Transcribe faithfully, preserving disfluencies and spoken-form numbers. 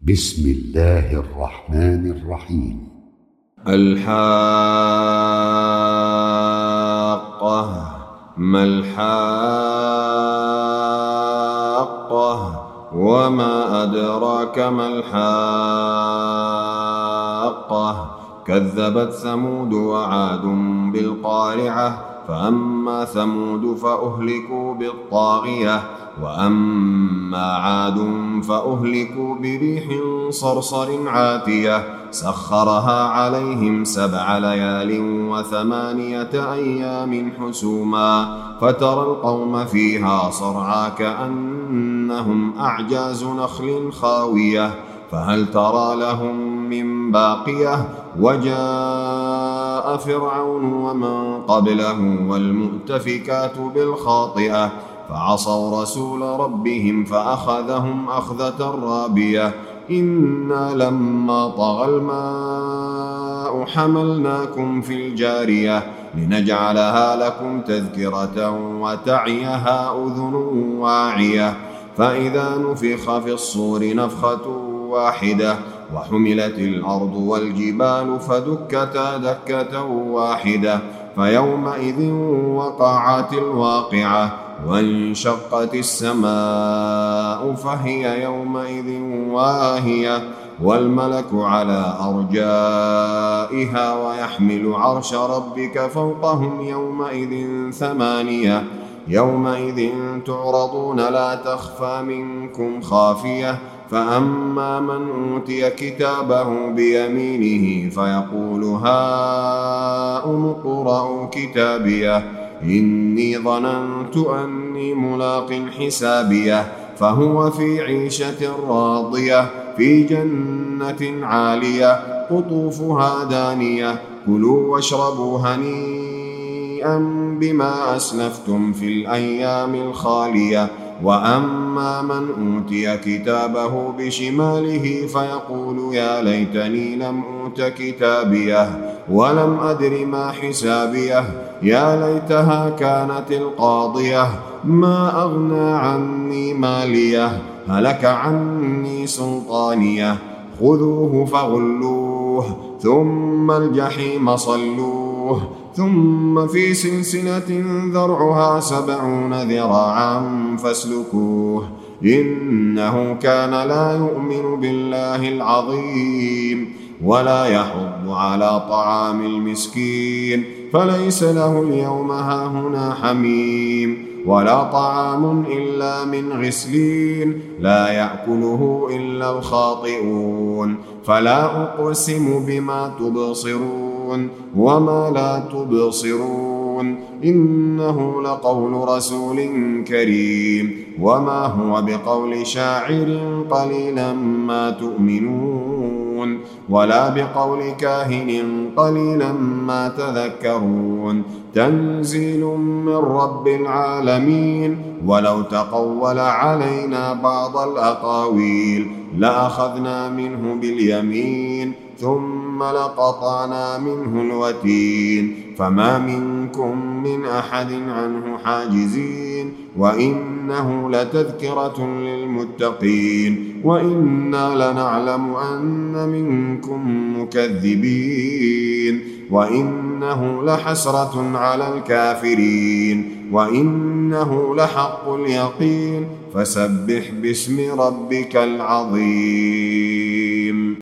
بسم الله الرحمن الرحيم. الحاقة. ما الحاقة وما أدراك ما الحاقة. كذبت ثمود وعاد بالقارعة فأما ثمود فأهلكوا بالطاغية وأما عاد فأهلكوا بريح صرصر عاتية سخرها عليهم سبع ليال وثمانية أيام حسوما فترى القوم فيها صرعى كأنهم أعجاز نخل خاوية فهل ترى لهم من باقية. وجاء فرعون ومن قبله والمؤتفكات بالخاطئة فعصوا رسول ربهم فأخذهم أخذة رابية. إنا لما طغى الماء حملناكم في الجارية لنجعلها لكم تذكرة وتعيها أذن واعية. فإذا نفخ في الصور نفخة واحدة وحملت الأرض والجبال فدكتا دكة واحدة فيومئذ وقعت الواقعة وانشقت السماء فهي يومئذ واهية والملك على أرجائها ويحمل عرش ربك فوقهم يومئذ ثمانية. يومئذ تعرضون لا تخفى منكم خافية فأما من أوتي كتابه بيمينه فيقول هاؤم اقرءوا كتابيه إني ظننت أني ملاق حسابيه فهو في عيشة راضية في جنة عالية قطوفها دانية كلوا واشربوا هنيئا بما أسلفتم في الأيام الخالية. وأما من أوتي كتابه بشماله فيقول يا ليتني لم أوت كتابيه ولم أدر ما حسابيه يا ليتها كانت القاضية ما أغنى عني ماليه هلك عني سلطانيه خذوه فغلوه ثم الجحيم صلوه ثم في سلسلة ذرعها سبعون ذراعا فاسلكوه إنه كان لا يؤمن بالله العظيم ولا يحض على طعام المسكين فليس له اليوم هاهنا حميم ولا طعام إلا من غسلين لا يأكله إلا الخاطئون. فلا أقسم بما تبصرون وما لا تبصرون إنه لقول رسول كريم وما هو بقول شاعر قليلا ما تؤمنون ولا بقول كاهن قليلا ما تذكرون تنزيل من رب العالمين. ولو تقول علينا بعض الأقاويل لأخذنا منه باليمين ثم لقطعنا منه الوتين فما منكم من أحد عنه حاجزين وإنه لتذكرة للمتقين وإنا لنعلم أن منكم مكذبين وإنه لحسرة على الكافرين وإنه لحق اليقين فسبح باسم ربك العظيم.